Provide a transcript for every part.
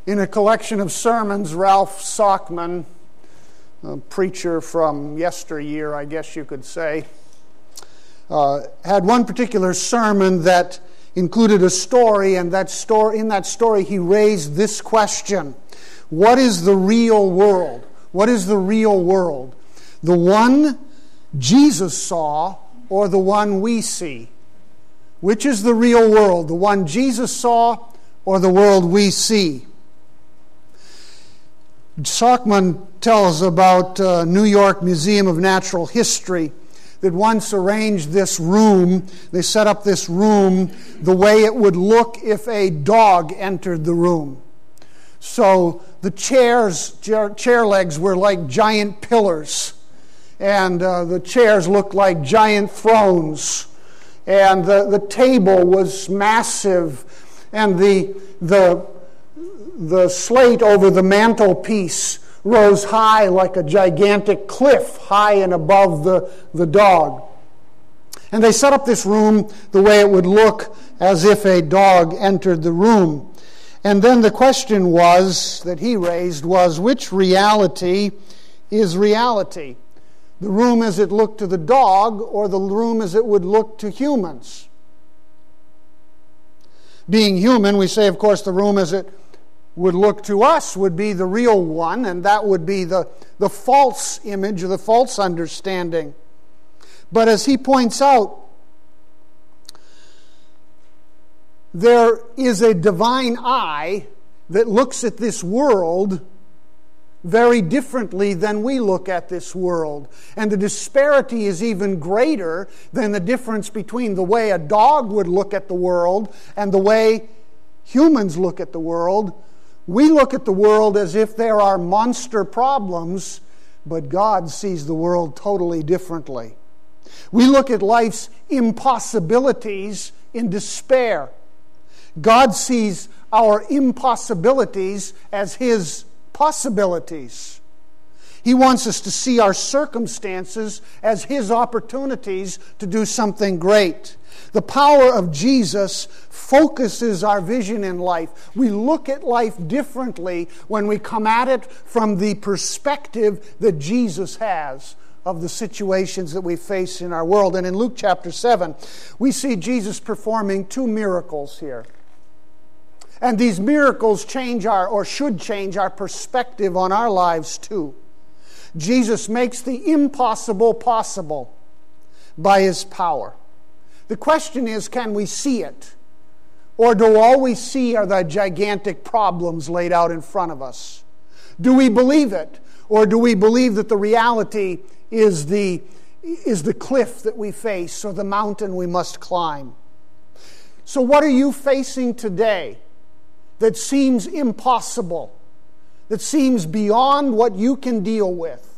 In a collection of sermons, Ralph Sockman, a preacher from yesteryear, I guess you could say, had one particular sermon that included a story, and in that story he raised this question: what is the real world? What is the real world? The one Jesus saw or the one we see? Which is the real world? The one Jesus saw or the world we see? Sockman tells about New York Museum of Natural History that once arranged this room. They set up this room the way it would look if a dog entered the room. So the chair legs were like giant pillars, and the chairs looked like giant thrones, and the table was massive, and the slate over the mantelpiece rose high like a gigantic cliff, high and above the dog. And they set up this room the way it would look as if a dog entered the room. And then the question that he raised was, which reality is reality? The room as it looked to the dog, or the room as it would look to humans? Being human, we say, of course, the room as it would look to us would be the real one, and that would be the false image or the false understanding. But as he points out, there is a divine eye that looks at this world very differently than we look at this world. And the disparity is even greater than the difference between the way a dog would look at the world and the way humans look at the world. We look at the world as if there are monster problems, but God sees the world totally differently. We look at life's impossibilities in despair. God sees our impossibilities as His possibilities. He wants us to see our circumstances as His opportunities to do something great. The power of Jesus focuses our vision in life. We look at life differently when we come at it from the perspective that Jesus has of the situations that we face in our world. And in Luke chapter 7, we see Jesus performing 2 miracles here. And these miracles should change our perspective on our lives too. Jesus makes the impossible possible by His power. The question is, can we see it? Or do all we see are the gigantic problems laid out in front of us? Do we believe it? Or do we believe that the reality is the cliff that we face or the mountain we must climb? So what are you facing today that seems impossible, that seems beyond what you can deal with?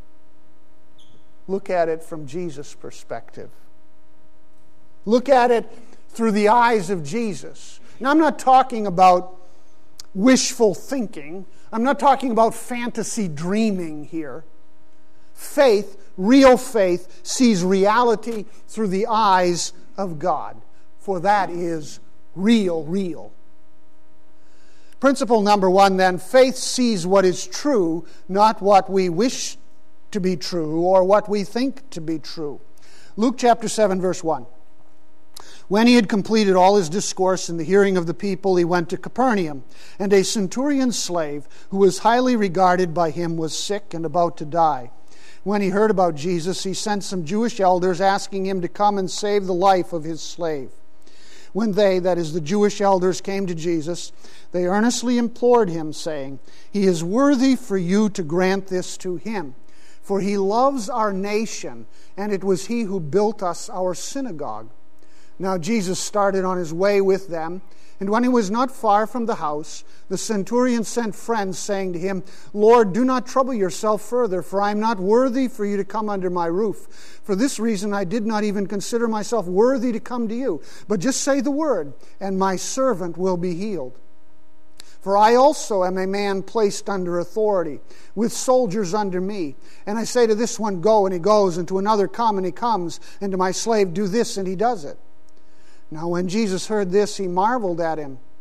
Look at it from Jesus' perspective. Look at it through the eyes of Jesus. Now, I'm not talking about wishful thinking. I'm not talking about fantasy dreaming here. Faith, real faith, sees reality through the eyes of God. For that is real. Principle number 1, then, faith sees what is true, not what we wish to be true or what we think to be true. Luke chapter 7, verse 1. When he had completed all his discourse in the hearing of the people, he went to Capernaum. And a centurion's slave, who was highly regarded by him, was sick and about to die. When he heard about Jesus, he sent some Jewish elders asking him to come and save the life of his slave. When they, that is the Jewish elders, came to Jesus, they earnestly implored him, saying, "He is worthy for you to grant this to him, for he loves our nation, and it was he who built us our synagogue." Now Jesus started on his way with them, and when he was not far from the house, the centurion sent friends, saying to him, "Lord, do not trouble yourself further, for I am not worthy for you to come under my roof. For this reason I did not even consider myself worthy to come to you. But just say the word, and my servant will be healed. For I also am a man placed under authority, with soldiers under me. And I say to this one, go, and he goes, and to another, come, and he comes, and to my slave, do this, and he does it." Now when Jesus heard this, he marveled at him.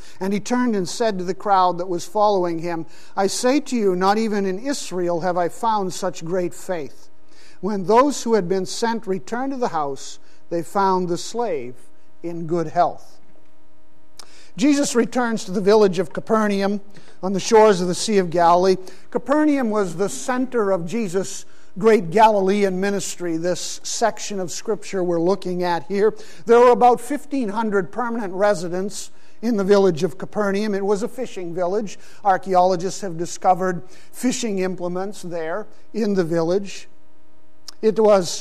And he turned and said to the crowd that was following him, I say to you, not even in Israel have I found such great faith. When those who had been sent returned to the house, they found the slave in good health. Jesus returns to the village of Capernaum on the shores of the Sea of Galilee. Capernaum was the center of Jesus' great Galilean ministry, this section of Scripture we're looking at here. There were about 1,500 permanent residents in the village of Capernaum. It was a fishing village. Archaeologists have discovered fishing implements there in the village. It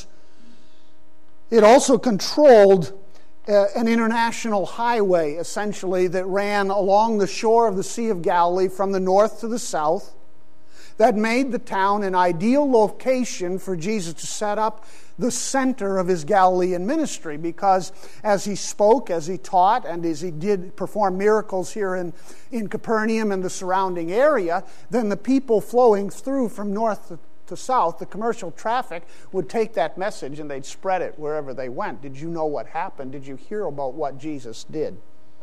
also controlled an international highway, essentially, that ran along the shore of the Sea of Galilee from the north to the south. That made the town an ideal location for Jesus to set up the center of his Galilean ministry, because as he spoke, as he taught, and as he did perform miracles here in Capernaum and the surrounding area, then the people flowing through from north to south, the commercial traffic, would take that message and they'd spread it wherever they went. Did you know what happened? Did you hear about what Jesus did?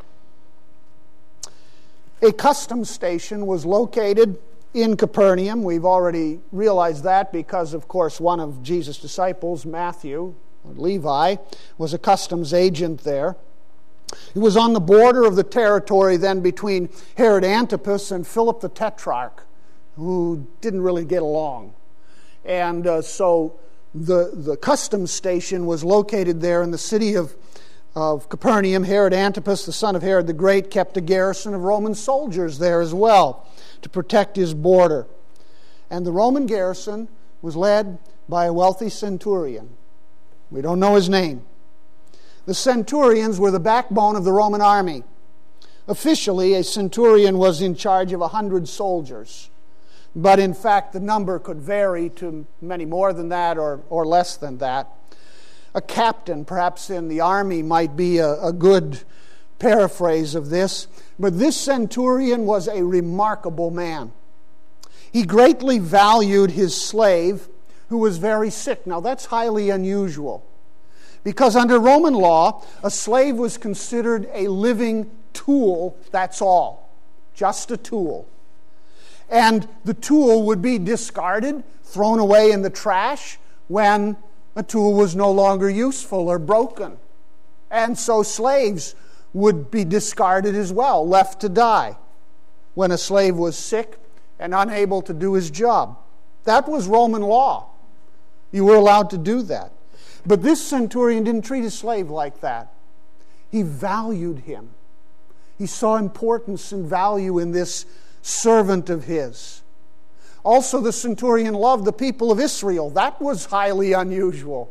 A customs station was located in Capernaum. We've already realized that because, of course, one of Jesus' disciples, Matthew, or Levi, was a customs agent there. It was on the border of the territory then between Herod Antipas and Philip the Tetrarch, who didn't really get along. And so the customs station was located there in the city of Capernaum. Herod Antipas, the son of Herod the Great, kept a garrison of Roman soldiers there as well to protect his border. And the Roman garrison was led by a wealthy centurion. We don't know his name. The centurions were the backbone of the Roman army. Officially, a centurion was in charge of 100 soldiers. But in fact, the number could vary to many more than that or less than that. A captain, perhaps in the army, might be a good paraphrase of this. But this centurion was a remarkable man. He greatly valued his slave, who was very sick. Now, that's highly unusual, because under Roman law, a slave was considered a living tool, that's all. Just a tool. And the tool would be discarded, thrown away in the trash when a tool was no longer useful or broken. And so slaves would be discarded as well, left to die when a slave was sick and unable to do his job. That was Roman law. You were allowed to do that. But this centurion didn't treat his slave like that. He valued him. He saw importance and value in this servant of his. Also, the centurion loved the people of Israel. That was highly unusual.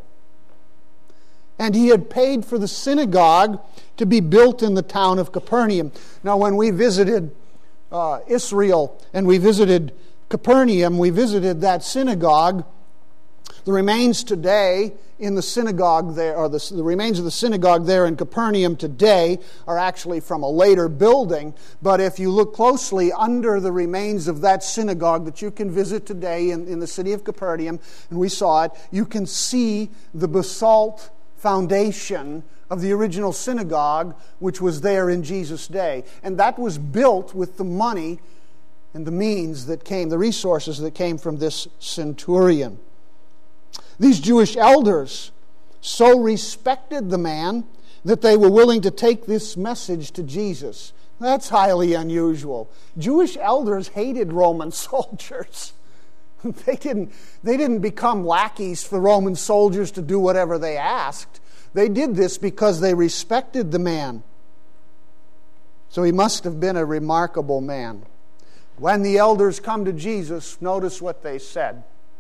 And he had paid for the synagogue to be built in the town of Capernaum. Now, when we visited Israel and we visited Capernaum, we visited that synagogue. The remains today in the synagogue there, or the remains of the synagogue there in Capernaum today, are actually from a later building. But if you look closely under the remains of that synagogue that you can visit today in the city of Capernaum, and we saw it, you can see the basalt foundation of the original synagogue, which was there in Jesus' day. And that was built with the money and the means that came, the resources that came from this centurion. These Jewish elders so respected the man that they were willing to take this message to Jesus. That's highly unusual. Jewish elders hated Roman soldiers. They didn't become lackeys for Roman soldiers to do whatever they asked. They did this because they respected the man. So he must have been a remarkable man. When the elders come to Jesus, notice what they said.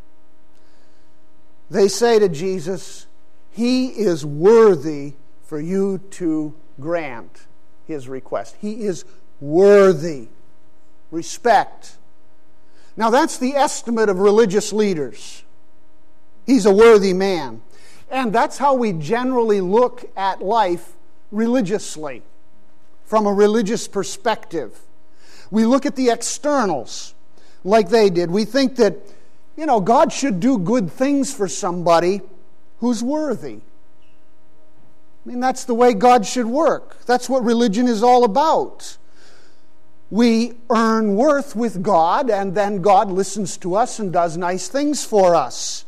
They say to Jesus, "He is worthy for you to grant his request." He is worthy. Respect. Now that's the estimate of religious leaders. He's a worthy man. And that's how we generally look at life religiously, from a religious perspective. We look at the externals like they did. We think that, God should do good things for somebody who's worthy. That's the way God should work. That's what religion is all about. we earn worth with God, and then God listens to us and does nice things for us.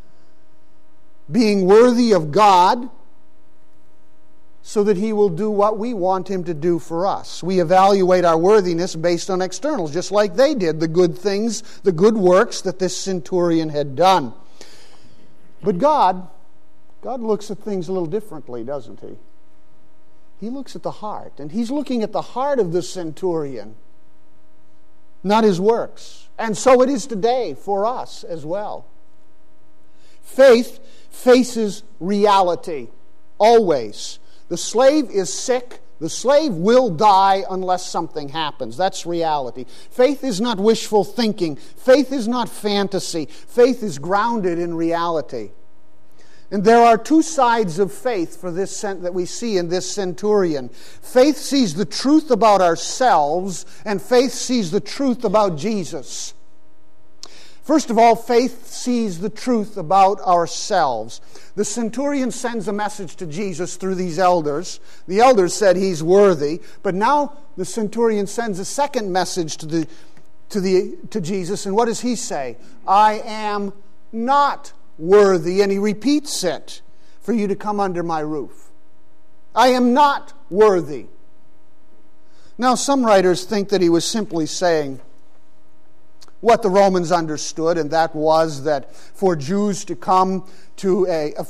Being worthy of God so that He will do what we want Him to do for us. We evaluate our worthiness based on externals, just like they did, the good things, the good works that this centurion had done. But God looks at things a little differently, doesn't He? He looks at the heart, and He's looking at the heart of the centurion, not his works. And so it is today for us as well. Faith faces reality, always. The slave is sick. The slave will die unless something happens. That's reality. Faith is not wishful thinking. Faith is not fantasy. Faith is grounded in reality. And there are two sides of faith for this that we see in this centurion. Faith sees the truth about ourselves, and faith sees the truth about Jesus. First of all, faith sees the truth about ourselves. The centurion sends a message to Jesus through these elders. The elders said he's worthy, but now the centurion sends a second message to Jesus, and what does he say? I am not worthy, and he repeats it, for you to come under my roof. I am not worthy. Now, some writers think that he was simply saying what the Romans understood, and that was that for Jews to come to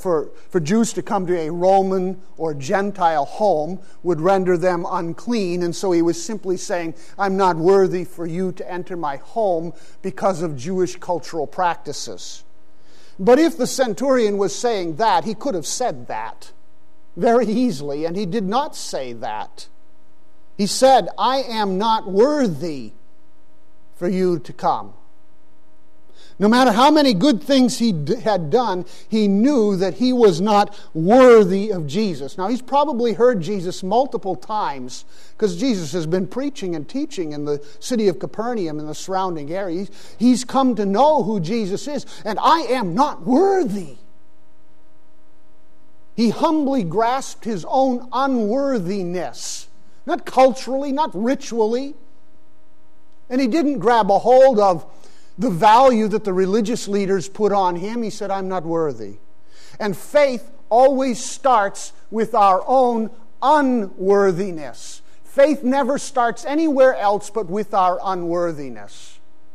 a Roman or Gentile home would render them unclean, and so he was simply saying, I'm not worthy for you to enter my home because of Jewish cultural practices. But if the centurion was saying that, he could have said that very easily, and he did not say that. He said, I am not worthy for you to come. No matter how many good things he had done, he knew that he was not worthy of Jesus. Now, he's probably heard Jesus multiple times because Jesus has been preaching and teaching in the city of Capernaum and the surrounding area. He's come to know who Jesus is, and I am not worthy. He humbly grasped his own unworthiness, not culturally, not ritually, and he didn't grab a hold of the value that the religious leaders put on him. He said, I'm not worthy. And faith always starts with our own unworthiness. Faith never starts anywhere else but with our unworthiness.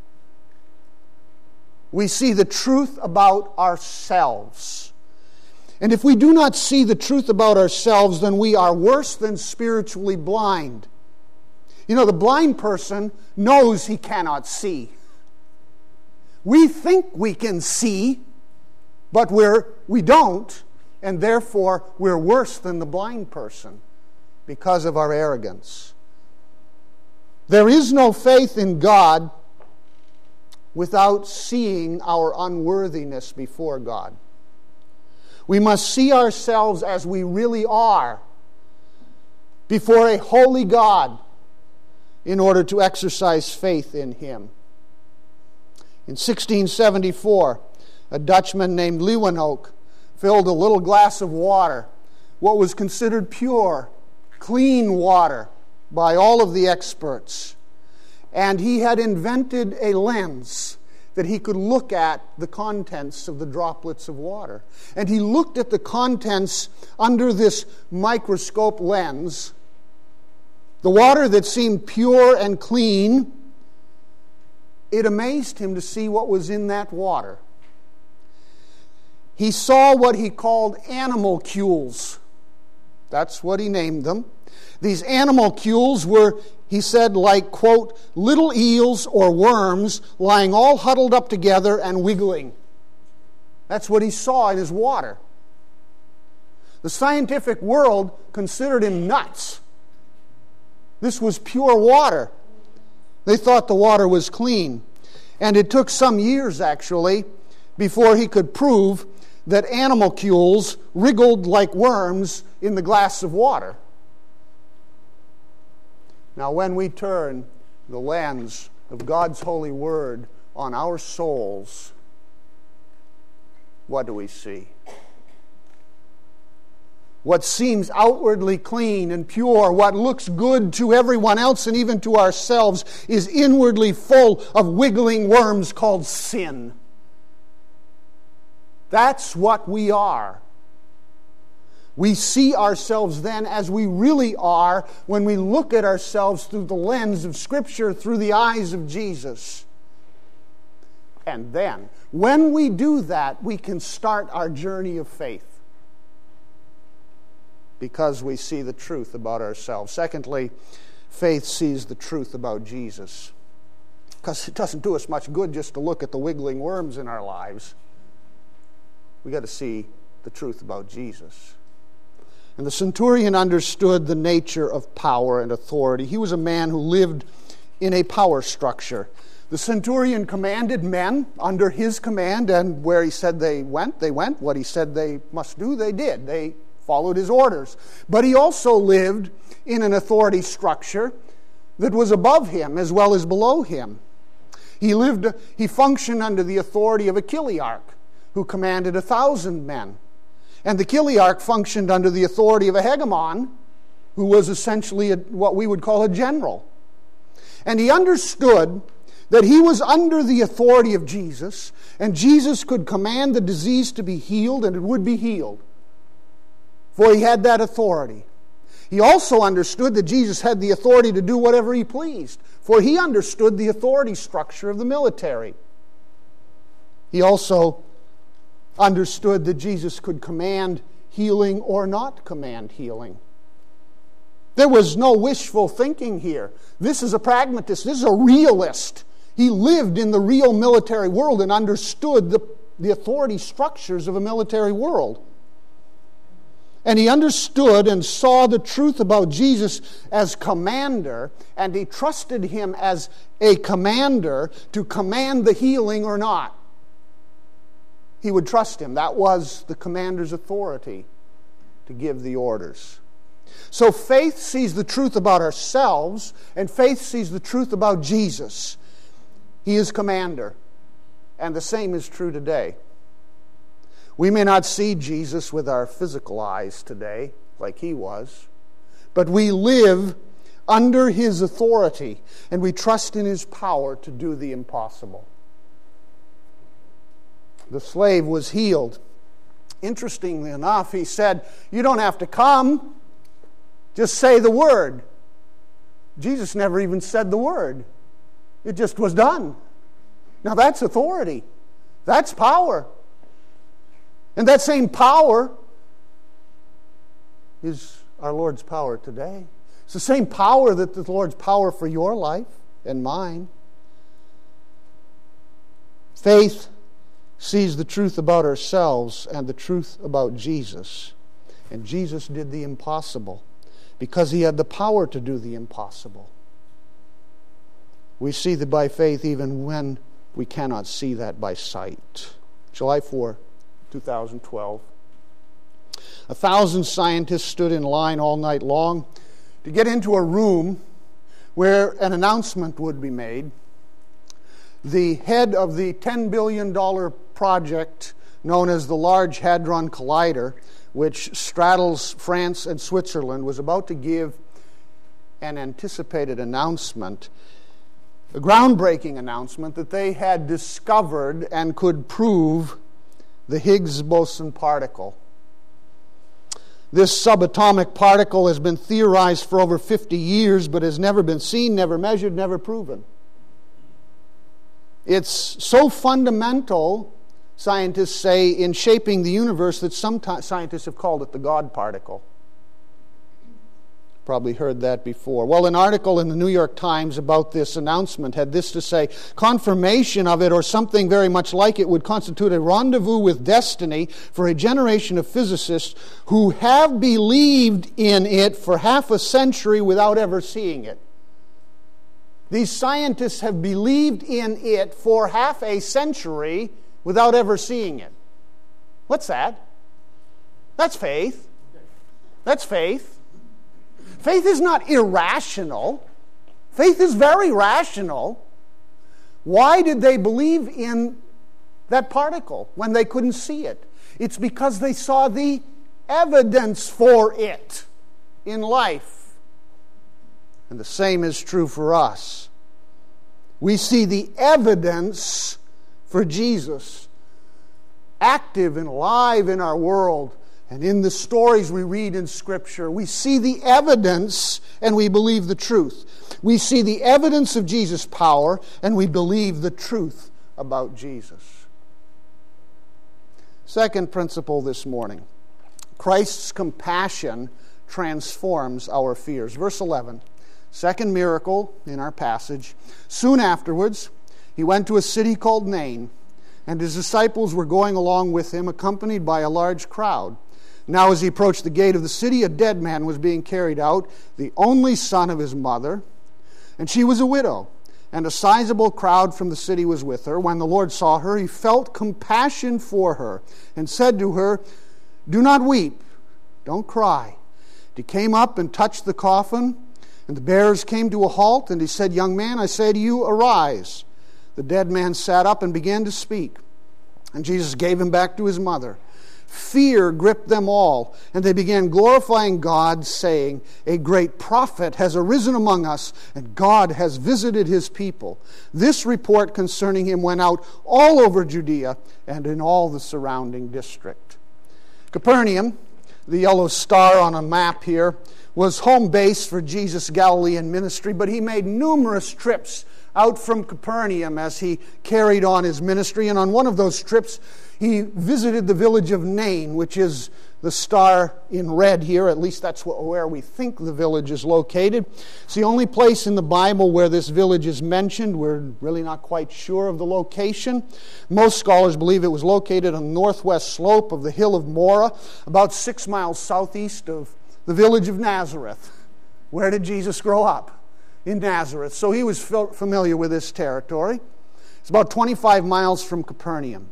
We see the truth about ourselves. And if we do not see the truth about ourselves, then we are worse than spiritually blind. You know, the blind person knows he cannot see. We think we can see, but we don't, and therefore we're worse than the blind person because of our arrogance. There is no faith in God without seeing our unworthiness before God. We must see ourselves as we really are before a holy God in order to exercise faith in Him. In 1674, a Dutchman named Leeuwenhoek filled a little glass of water, what was considered pure, clean water by all of the experts. And he had invented a lens that he could look at the contents of the droplets of water. And he looked at the contents under this microscope lens. The water that seemed pure and clean, it amazed him to see what was in that water. He saw what he called animalcules. That's what he named them. These animalcules were, he said, like, quote, little eels or worms lying all huddled up together and wiggling. That's what he saw in his water. The scientific world considered him nuts. This was pure water. They thought the water was clean. And it took some years, actually, before he could prove that animalcules wriggled like worms in the glass of water. Now, when we turn the lens of God's holy word on our souls, what do we see? what seems outwardly clean and pure, what looks good to everyone else and even to ourselves, is inwardly full of wiggling worms called sin. That's what we are. We see ourselves then as we really are when we look at ourselves through the lens of Scripture, through the eyes of Jesus. And then, when we do that, we can start our journey of faith, because we see the truth about ourselves. Secondly, faith sees the truth about Jesus, because it doesn't do us much good just to look at the wiggling worms in our lives. We've got to see the truth about Jesus. And the centurion understood the nature of power and authority. He was a man who lived in a power structure. The centurion commanded men under his command, and where he said they went, they went. What he said they must do, they did. They followed his orders. But he also lived in an authority structure that was above him as well as below him. He functioned under the authority of a chiliarch who commanded 1,000 men. And the chiliarch functioned under the authority of a hegemon who was essentially what we would call a general. And he understood that he was under the authority of Jesus, and Jesus could command the disease to be healed, and it would be healed. For he had that authority. He also understood that Jesus had the authority to do whatever he pleased, for he understood the authority structure of the military. He also understood that Jesus could command healing or not command healing. There was no wishful thinking here. This is a pragmatist. This is a realist. He lived in the real military world and understood the authority structures of a military world. And he understood and saw the truth about Jesus as commander, and he trusted him as a commander to command the healing or not. He would trust him. That was the commander's authority to give the orders. So faith sees the truth about ourselves, and faith sees the truth about Jesus. He is commander, and the same is true today. We may not see Jesus with our physical eyes today, like he was, but we live under his authority, and we trust in his power to do the impossible. The slave was healed. Interestingly enough, he said, "You don't have to come. Just say the word." Jesus never even said the word. It just was done. Now that's authority. That's power. And that same power is our Lord's power today. It's the same power that the Lord's power for your life and mine. Faith sees the truth about ourselves and the truth about Jesus. And Jesus did the impossible because he had the power to do the impossible. We see that by faith even when we cannot see that by sight. July 4, 2012. 1,000 scientists stood in line all night long to get into a room where an announcement would be made. The head of the $10 billion project known as the Large Hadron Collider, which straddles France and Switzerland, was about to give an anticipated announcement, a groundbreaking announcement that they had discovered and could prove the Higgs boson particle. This subatomic particle has been theorized for over 50 years, but has never been seen, never measured, never proven. It's so fundamental, scientists say, in shaping the universe that some scientists have called it the God particle. Probably heard that before. Well, an article in the New York Times about this announcement had this to say: confirmation of it, or something very much like it, would constitute a rendezvous with destiny for a generation of physicists who have believed in it for half a century without ever seeing it. These scientists have believed in it for half a century without ever seeing it. What's that? That's faith. That's faith. Faith is not irrational. Faith is very rational. Why did they believe in that particle when they couldn't see it? It's because they saw the evidence for it in life. And the same is true for us. We see the evidence for Jesus active and alive in our world and in the stories we read in Scripture. We see the evidence and we believe the truth. We see the evidence of Jesus' power and we believe the truth about Jesus. Second principle this morning. Christ's compassion transforms our fears. Verse 11. Second miracle in our passage. Soon afterwards, he went to a city called Nain, and his disciples were going along with him, accompanied by a large crowd. Now as he approached the gate of the city, a dead man was being carried out, the only son of his mother, and she was a widow, and a sizable crowd from the city was with her. When the Lord saw her, he felt compassion for her, and said to her, "Do not weep, don't cry." He came up and touched the coffin, and the bearers came to a halt, and he said, "Young man, I say to you, arise." The dead man sat up and began to speak, and Jesus gave him back to his mother. Fear gripped them all, and they began glorifying God, saying, "A great prophet has arisen among us, and God has visited his people." This report concerning him went out all over Judea and in all the surrounding district. Capernaum, the yellow star on a map here, was home base for Jesus' Galilean ministry, but he made numerous trips out from Capernaum as he carried on his ministry. And on one of those trips, he visited the village of Nain, which is the star in red here. At least that's where we think the village is located. It's the only place in the Bible where this village is mentioned. We're really not quite sure of the location. Most scholars believe it was located on the northwest slope of the hill of Moreh, about 6 miles southeast of the village of Nazareth. Where did Jesus grow up? In Nazareth. So he was familiar with this territory. It's about 25 miles from Capernaum.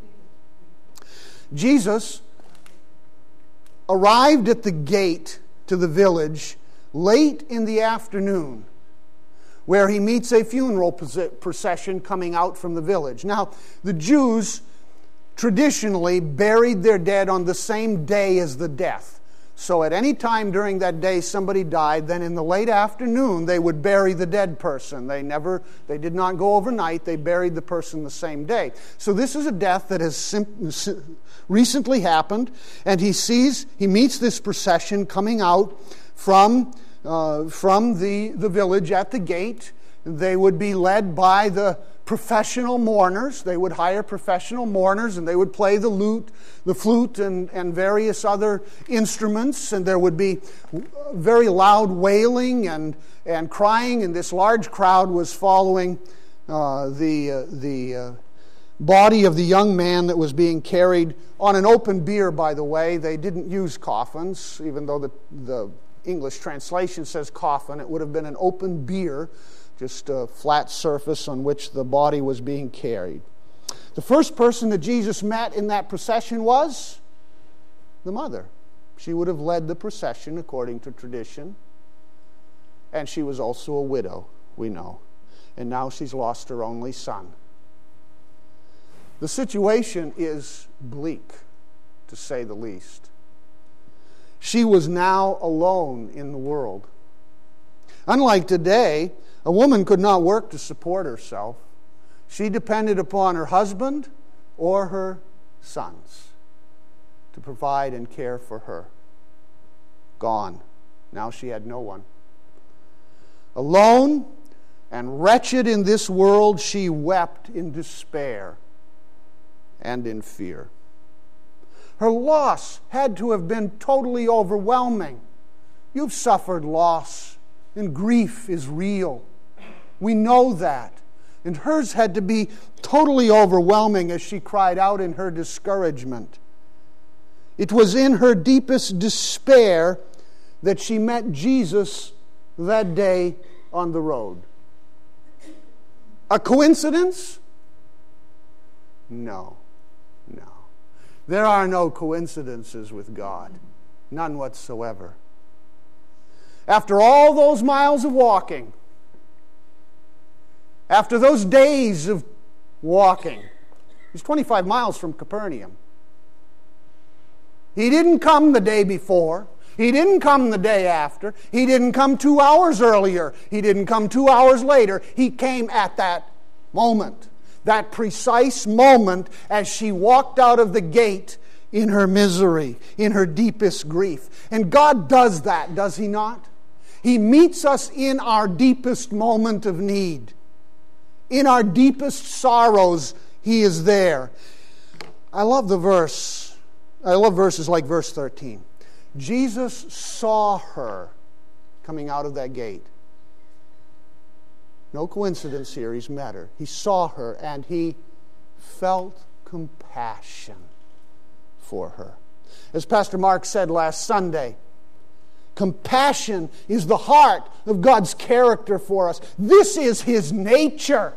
Jesus arrived at the gate to the village late in the afternoon, where he meets a funeral procession coming out from the village. Now, the Jews traditionally buried their dead on the same day as the death. So at any time during that day somebody died, then in the late afternoon they would bury the dead person. They did not go overnight. They buried the person the same day. So this is a death that has recently happened, and he meets this procession coming out from the village at the gate. They would be led by the professional mourners. They would hire professional mourners, and they would play the lute, the flute, and various other instruments, and there would be very loud wailing and crying, and this large crowd was following the body of the young man that was being carried on an open bier, by the way. They didn't use coffins, even though the English translation says coffin. It would have been an open bier, just a flat surface on which the body was being carried. The first person that Jesus met in that procession was the mother. She would have led the procession according to tradition. And she was also a widow, we know. And now she's lost her only son. The situation is bleak, to say the least. She was now alone in the world. Unlike today, a woman could not work to support herself. She depended upon her husband or her sons to provide and care for her. Gone. Now she had no one. Alone and wretched in this world, she wept in despair and in fear. Her loss had to have been totally overwhelming. You've suffered loss, and grief is real. We know that. And hers had to be totally overwhelming as she cried out in her discouragement. It was in her deepest despair that she met Jesus that day on the road. A coincidence? No. There are no coincidences with God. None whatsoever. After all those miles of walking, after those days of walking, he's 25 miles from Capernaum. He didn't come the day before. He didn't come the day after. He didn't come 2 hours earlier. He didn't come 2 hours later. He came at that moment, that precise moment as she walked out of the gate in her misery, in her deepest grief. And God does that, does He not? He meets us in our deepest moment of need. In our deepest sorrows, He is there. I love the verse. I love verses like verse 13. Jesus saw her coming out of that gate. No coincidence here. He's met her. He saw her and He felt compassion for her. As Pastor Mark said last Sunday, compassion is the heart of God's character for us. This is His nature.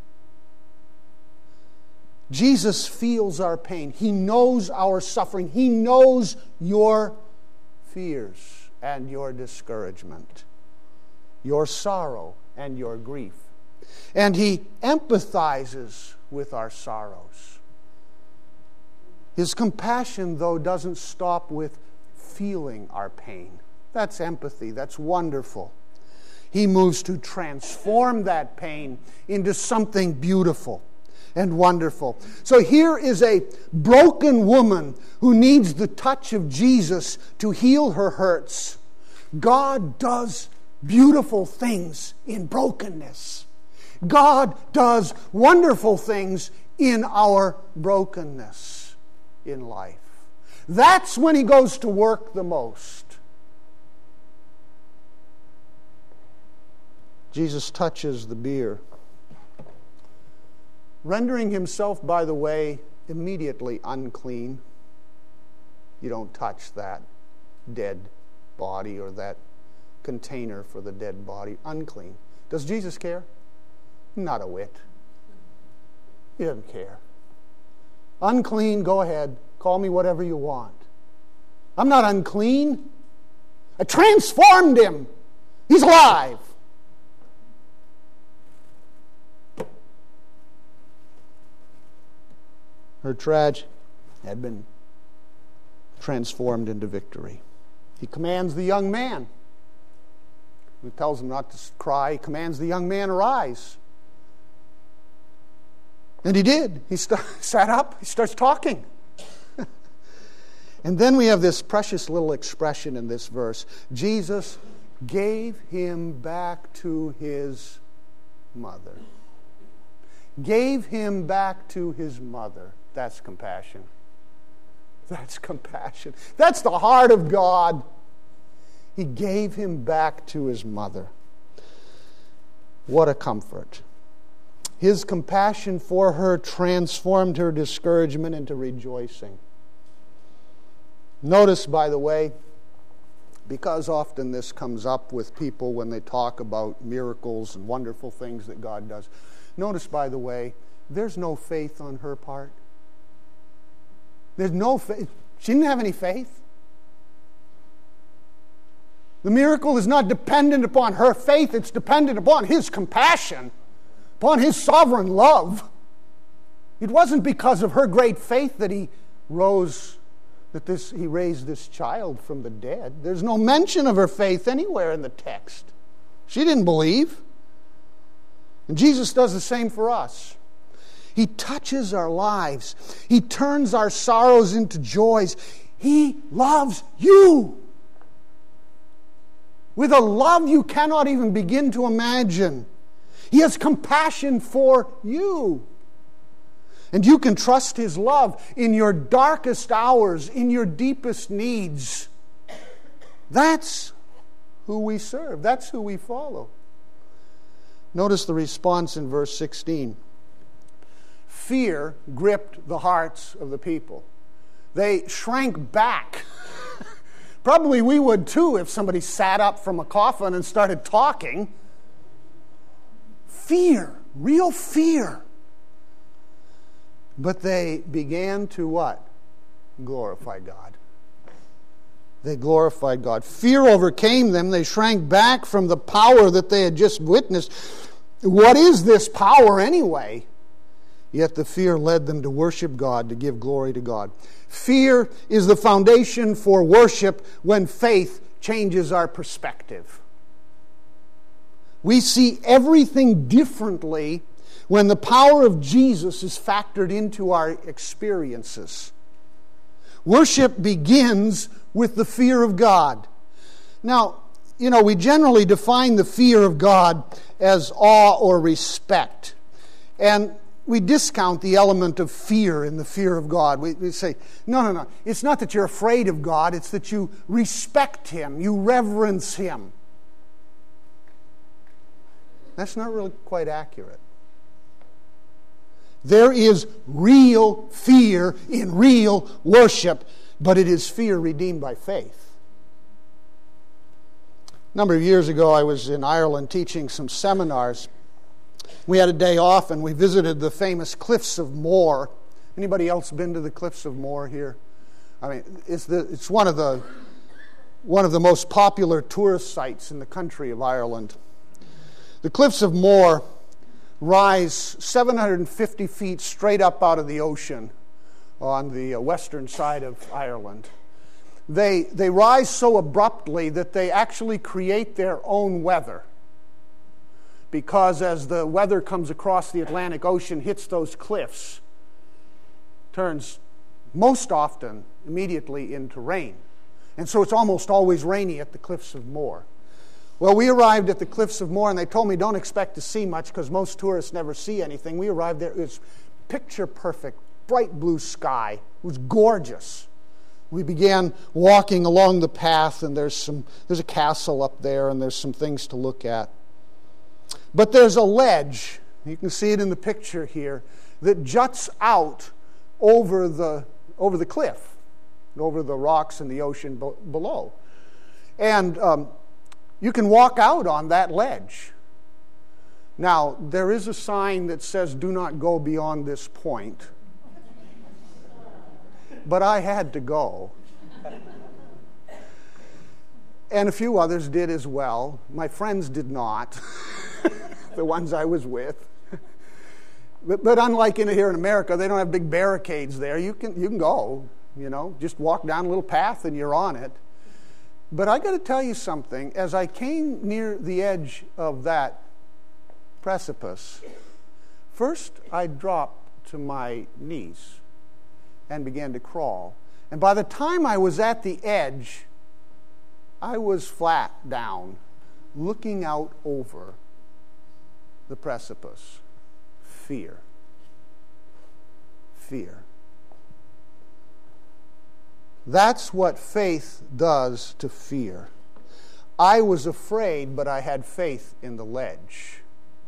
Jesus feels our pain. He knows our suffering. He knows your fears and your discouragement, your sorrow and your grief. And He empathizes with our sorrows. His compassion, though, doesn't stop with feeling our pain. That's empathy. That's wonderful. He moves to transform that pain into something beautiful and wonderful. So here is a broken woman who needs the touch of Jesus to heal her hurts. God does beautiful things in brokenness. God does wonderful things in our brokenness in life. That's when He goes to work the most. Jesus touches the bier, rendering Himself, by the way, immediately unclean. You don't touch that dead body or that container for the dead body. Unclean. Does Jesus care? Not a whit. He doesn't care. Unclean, go ahead. Call me whatever you want. I'm not unclean. I transformed Him. He's alive. Her tragedy had been transformed into victory. He commands the young man. He tells him not to cry. He commands the young man, arise. And he did. He sat up. He starts talking. And then we have this precious little expression in this verse. Jesus gave him back to his mother. Gave him back to his mother. That's compassion. That's compassion. That's the heart of God. He gave him back to his mother. What a comfort. His compassion for her transformed her discouragement into rejoicing. Notice, by the way, because often this comes up with people when they talk about miracles and wonderful things that God does. Notice, by the way, there's no faith on her part. There's no faith. She didn't have any faith. The miracle is not dependent upon her faith. It's dependent upon His compassion, upon His sovereign love. It wasn't because of her great faith that He raised this child from the dead. There's no mention of her faith anywhere in the text. She didn't believe. And Jesus does the same for us. He touches our lives. He turns our sorrows into joys. He loves you with a love you cannot even begin to imagine. He has compassion for you. And you can trust His love in your darkest hours, in your deepest needs. That's who we serve. That's who we follow. Notice the response in verse 16. Fear gripped the hearts of the people. They shrank back. Probably we would too if somebody sat up from a coffin and started talking. Fear, real fear. But they began to what? Glorify God. They glorified God. Fear overcame them. They shrank back from the power that they had just witnessed. What is this power anyway? Yet the fear led them to worship God, to give glory to God. Fear is the foundation for worship when faith changes our perspective. We see everything differently when the power of Jesus is factored into our experiences. Worship begins with the fear of God. Now, we generally define the fear of God as awe or respect. And we discount the element of fear in the fear of God. We say, no. It's not that you're afraid of God, it's that you respect Him, you reverence Him. That's not really quite accurate. There is real fear in real worship, but it is fear redeemed by faith. A number of years ago, I was in Ireland teaching some seminars. We had a day off and we visited the famous Cliffs of Moher. Anybody else been to the Cliffs of Moher here? I mean, it's one of the most popular tourist sites in the country of Ireland. The Cliffs of Moher rise 750 feet straight up out of the ocean on the western side of Ireland. They rise so abruptly that they actually create their own weather. Because as the weather comes across the Atlantic Ocean, hits those cliffs, turns most often immediately into rain. And so it's almost always rainy at the Cliffs of Moher. Well, we arrived at the Cliffs of Moher, and they told me don't expect to see much because most tourists never see anything. We arrived there. It was picture perfect, bright blue sky. It was gorgeous. We began walking along the path, and there's a castle up there, and there's some things to look at. But there's a ledge, you can see it in the picture here, that juts out over the cliff, over the rocks and the ocean below. And you can walk out on that ledge. Now, there is a sign that says, "Do not go beyond this point." But I had to go. And a few others did as well. My friends did not. The ones I was with. But unlike here in America, they don't have big barricades there. You can go, just walk down a little path and you're on it. But I got to tell you something. As I came near the edge of that precipice, first I dropped to my knees and began to crawl. And by the time I was at the edge, I was flat down, looking out over the precipice. Fear. That's what faith does to fear. I was afraid, but I had faith in the ledge.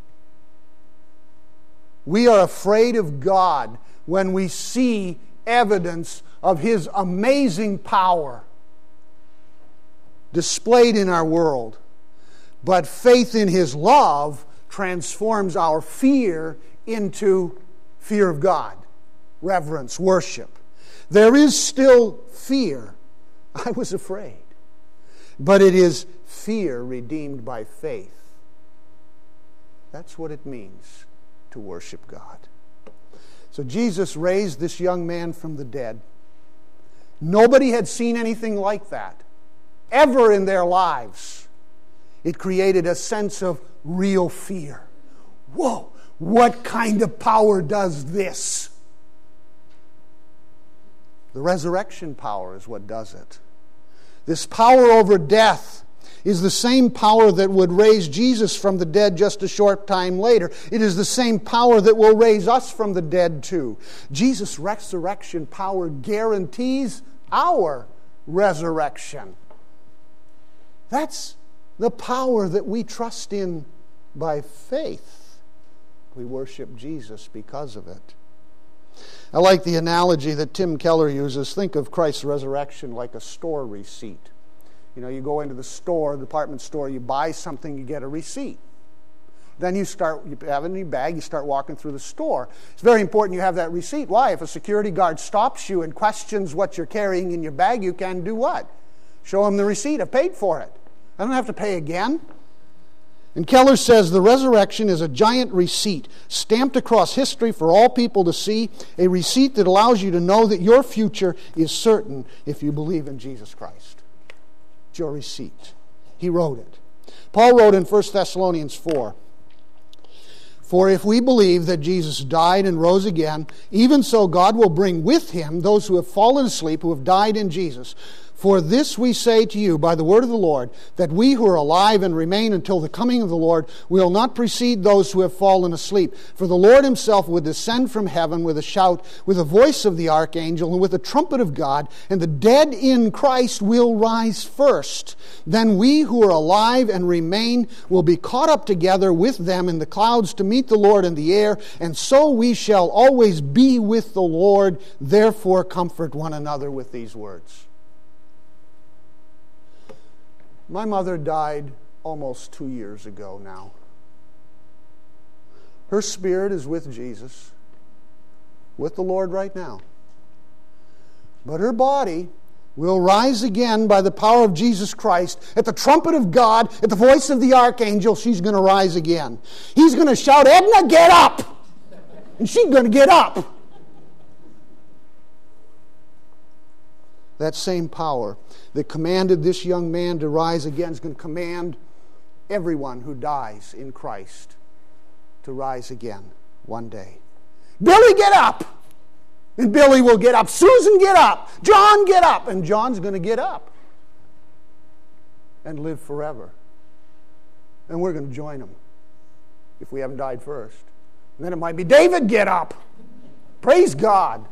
We are afraid of God when we see evidence of His amazing power displayed in our world. But faith in His love transforms our fear into fear of God, reverence, worship. There is still fear. I was afraid. But it is fear redeemed by faith. That's what it means to worship God. So Jesus raised this young man from the dead. Nobody had seen anything like that ever in their lives. It created a sense of real fear. Whoa, what kind of power does this? The resurrection power is what does it. This power over death is the same power that would raise Jesus from the dead just a short time later. It is the same power that will raise us from the dead too. Jesus' resurrection power guarantees our resurrection. That's the power that we trust in by faith. We worship Jesus because of it. I like the analogy that Tim Keller uses. Think of Christ's resurrection like a store receipt. You go into the store, department store, you buy something, you get a receipt. Then you have it in your bag, you start walking through the store. It's very important you have that receipt. Why? If a security guard stops you and questions what you're carrying in your bag, you can do what? Show him the receipt. I've paid for it. I don't have to pay again. And Keller says the resurrection is a giant receipt stamped across history for all people to see, a receipt that allows you to know that your future is certain if you believe in Jesus Christ. It's your receipt. He wrote it. Paul wrote in 1 Thessalonians 4, "For if we believe that Jesus died and rose again, even so God will bring with him those who have fallen asleep, who have died in Jesus. For this we say to you by the word of the Lord, that we who are alive and remain until the coming of the Lord will not precede those who have fallen asleep. For the Lord himself will descend from heaven with a shout, with the voice of the archangel, and with the trumpet of God, and the dead in Christ will rise first. Then we who are alive and remain will be caught up together with them in the clouds to meet the Lord in the air, and so we shall always be with the Lord. Therefore comfort one another with these words." My mother died almost 2 years ago now. Her spirit is with Jesus, with the Lord right now. But her body will rise again by the power of Jesus Christ. At the trumpet of God, at the voice of the archangel, she's going to rise again. He's going to shout, "Edna, get up!" And she's going to get up. That same power that commanded this young man to rise again is going to command everyone who dies in Christ to rise again one day. Billy, get up! And Billy will get up. Susan, get up! John, get up! And John's going to get up and live forever. And we're going to join him if we haven't died first. And then it might be, David, get up! Praise God!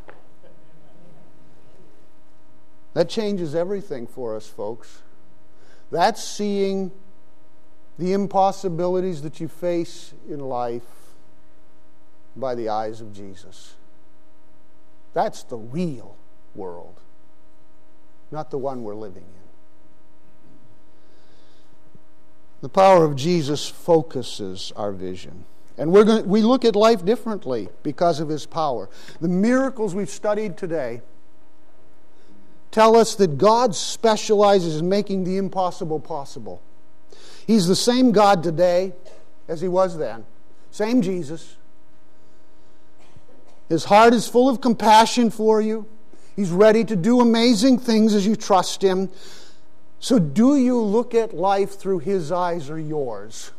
That changes everything for us, folks. That's seeing the impossibilities that you face in life by the eyes of Jesus. That's the real world, not the one we're living in. The power of Jesus focuses our vision. And we look at life differently because of his power. The miracles we've studied today tell us that God specializes in making the impossible possible. He's the same God today as he was then. Same Jesus. His heart is full of compassion for you. He's ready to do amazing things as you trust him. So do you look at life through his eyes or yours?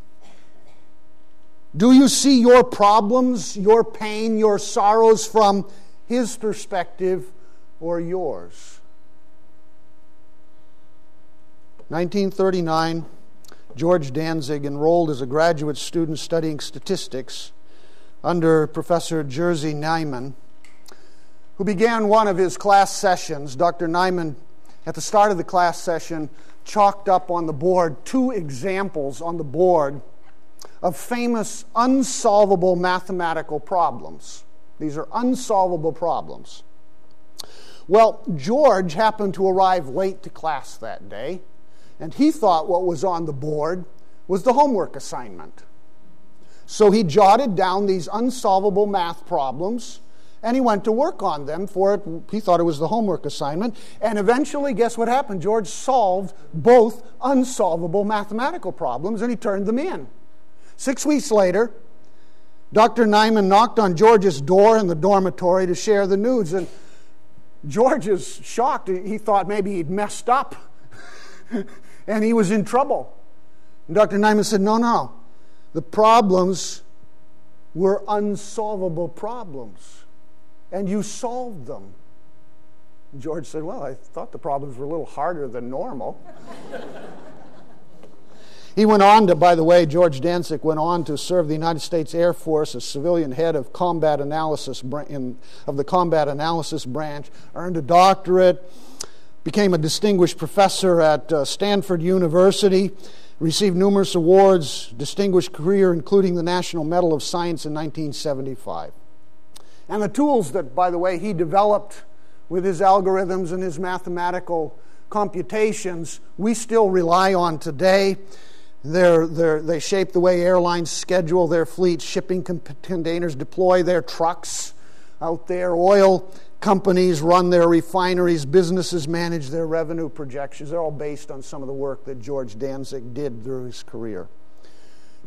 Do you see your problems, your pain, your sorrows from his perspective or yours? 1939, George Danzig enrolled as a graduate student studying statistics under Professor Jerzy Neyman, who began one of his class sessions. Dr. Neyman, at the start of the class session, chalked up on the board 2 examples on the board of famous unsolvable mathematical problems. These are unsolvable problems. Well, George happened to arrive late to class that day, and he thought what was on the board was the homework assignment. So he jotted down these unsolvable math problems, and he went to work on them for it. He thought it was the homework assignment. And eventually, guess what happened? George solved both unsolvable mathematical problems, and he turned them in. 6 weeks later, Dr. Neyman knocked on George's door in the dormitory to share the news, and George is shocked. He thought maybe he'd messed up and he was in trouble. And Dr. Neyman said, no. The problems were unsolvable problems, and you solved them. And George said, well, I thought the problems were a little harder than normal. He went on to, by the way, George Danzig went on to serve the United States Air Force as civilian head of combat analysis of the combat analysis branch, earned a doctorate, became a distinguished professor at Stanford University, received numerous awards, distinguished career, including the National Medal of Science in 1975. And the tools that, by the way, he developed with his algorithms and his mathematical computations, we still rely on today. They shape the way airlines schedule their fleets, shipping containers, deploy their trucks out there. Oil companies run their refineries. Businesses manage their revenue projections. They're all based on some of the work that George Danzig did through his career.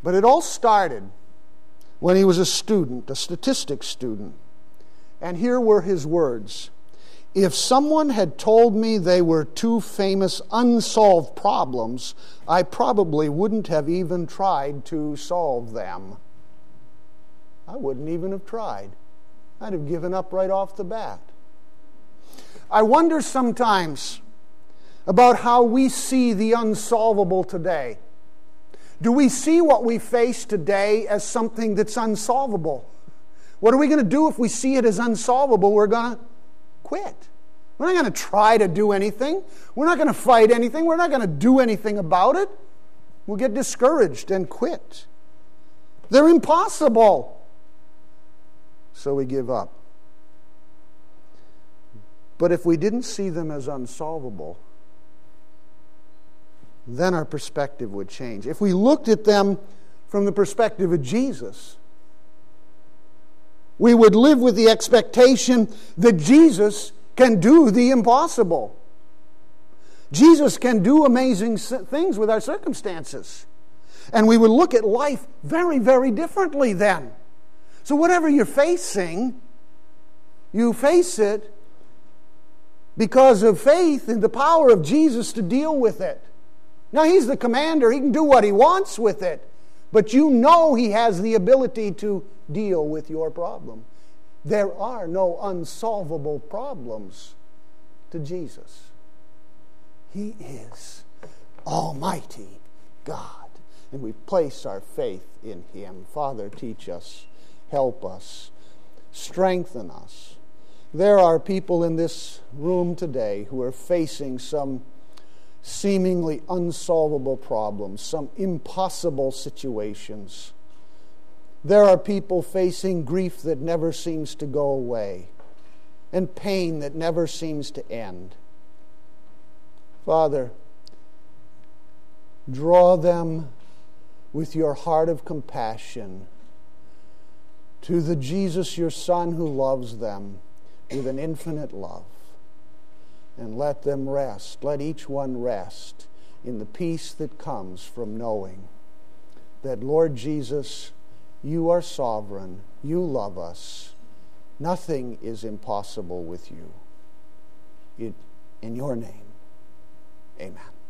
But it all started when he was a student, a statistics student. And here were his words. If someone had told me they were two famous unsolved problems, I probably wouldn't have even tried to solve them. I wouldn't even have tried. I'd have given up right off the bat. I wonder sometimes about how we see the unsolvable today. Do we see what we face today as something that's unsolvable? What are we going to do if we see it as unsolvable? We're going to quit. We're not going to try to do anything. We're not going to fight anything. We're not going to do anything about it. We'll get discouraged and quit. They're impossible. So we give up. But if we didn't see them as unsolvable, then our perspective would change. If we looked at them from the perspective of Jesus, we would live with the expectation that Jesus can do the impossible. Jesus can do amazing things with our circumstances. And we would look at life very, very differently then. So whatever you're facing, you face it because of faith in the power of Jesus to deal with it. Now, He's the commander. He can do what He wants with it. But you know He has the ability to deal with your problem. There are no unsolvable problems to Jesus. He is Almighty God. And we place our faith in Him. Father, teach us, help us, strengthen us. There are people in this room today who are facing some seemingly unsolvable problems, some impossible situations. There are people facing grief that never seems to go away and pain that never seems to end. Father, draw them with your heart of compassion to the Jesus, your Son, who loves them with an infinite love. And let them rest, let each one rest in the peace that comes from knowing that, Lord Jesus, you are sovereign, you love us. Nothing is impossible with you. In your name, amen.